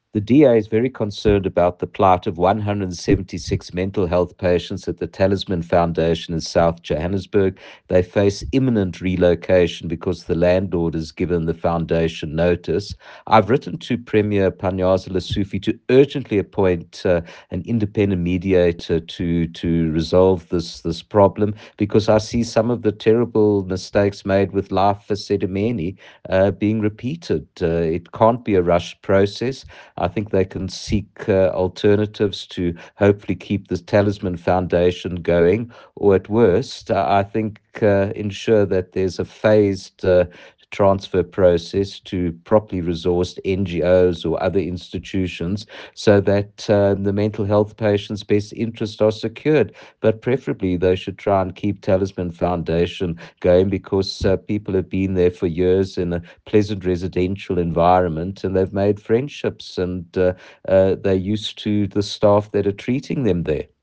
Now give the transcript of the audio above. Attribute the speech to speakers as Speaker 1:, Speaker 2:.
Speaker 1: The DA is very concerned about the plight of 176 mental health patients at the Talisman Foundation in South Johannesburg. They face imminent relocation because the landlord has given the foundation notice. I've written to Premier Panyaza Lesufi to urgently appoint an independent mediator to resolve this problem, because I see some of the terrible mistakes made with Life for Sedimeni being repeated. It can't be a rushed process. I think they can seek alternatives to hopefully keep the Talisman Foundation going, or at worst, I think ensure that there's a phased transfer process to properly resourced NGOs or other institutions, so that the mental health patients' best interests are secured. But preferably, they should try and keep Talisman Foundation going, because people have been there for years in a pleasant residential environment, and they've made friendships, and they're used to the staff that are treating them there.